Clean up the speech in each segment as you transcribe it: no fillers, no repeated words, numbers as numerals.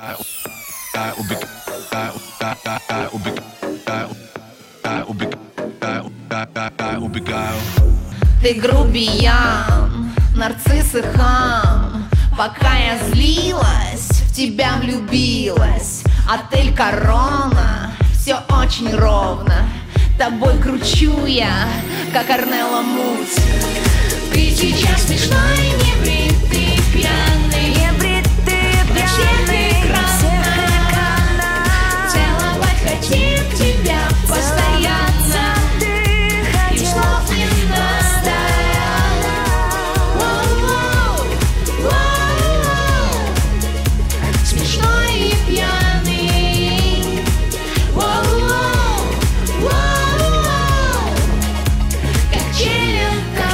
Убегаю. Ты грубиян, нарцисс и хам. Пока я злилась, в тебя влюбилась. Отель Корона, все очень ровно. Тобой кручу я, как Орнелло Муть. Ты сейчас смешной, небритый, пьяный. Небритый, На всех экранах целовать хотим тебя постоянно. И слов не надо. Воу-воу-воу. Смешной и пьяный. Воу-воу-воу. Как челенка.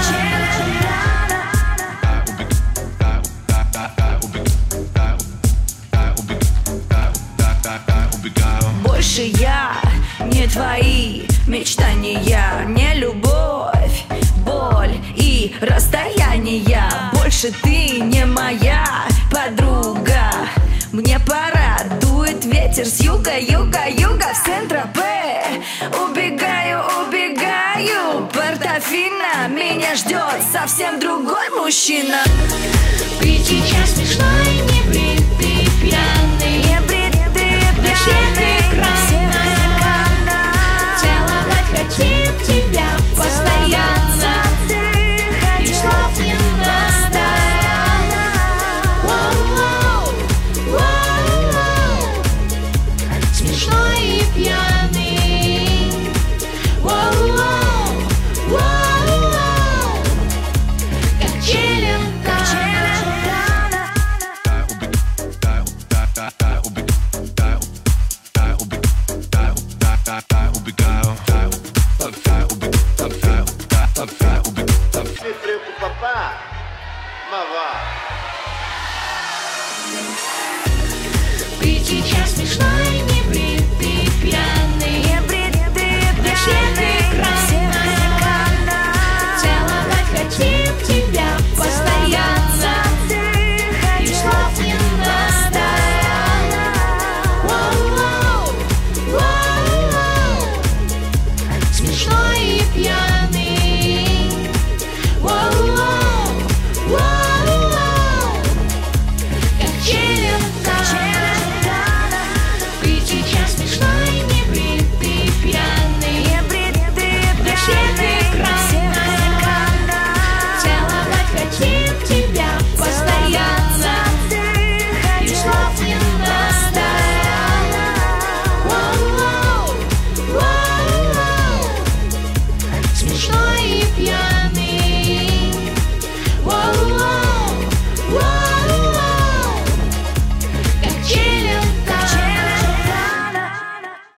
Больше я не твои мечтания, не любовь, боль и расстояние. Больше ты не моя подруга. Мне пора, дует ветер с юга, юга, юга в Сент-Тропе. Убегаю, убегаю, Портофино. Меня ждет совсем другой мужчина. Ты сейчас смешной, небритый, пьяный. Небритый, На всех экранах целовать хотим тебя постоянно. И слов не надо. Воу-воу-воу. Смешной и пьяный. Воу-воу-воу. Как челенка. Me preocupa, papá, mas vá. Ты сейчас смешной,